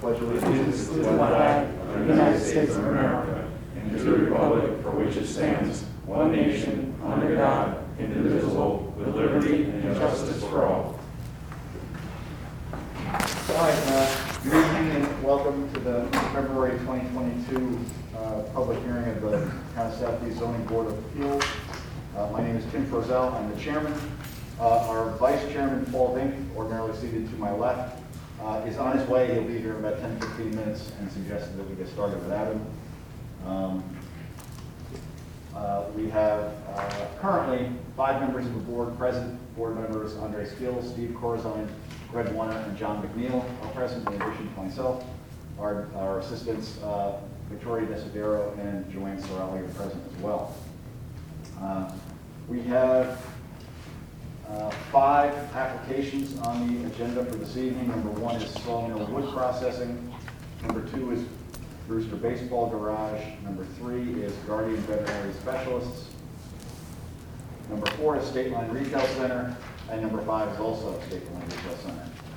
pledge allegiance to the flag of the United States of America and to the republic for which it stands, one nation, under God, indivisible, with liberty and justice for all. All right, good evening and welcome to the February 2022 public hearing of the Town of Southeast Zoning Board of Appeals. My name is Tim Frozel. I'm the chairman. Our vice chairman, Paul Vink, ordinarily seated to my left, is on his way. He'll be here in about 10-15 minutes and suggested that we get started without him. We have currently 5 members of the board present. Board members Andre Steele, Steve Corzine, Greg Warner, and John McNeil are present, in addition to myself. Our assistants, Victoria Desidero and Joanne Sorelli, are present as well. We have 5 applications on the agenda for this evening. Number 1 is Sawmill Wood Processing. Number 2 is Brewster Baseball Garage. Number 3 is Guardian Veterinary Specialists. Number 4 is State Line Retail Center. And number 5 is also State Line Retail Center.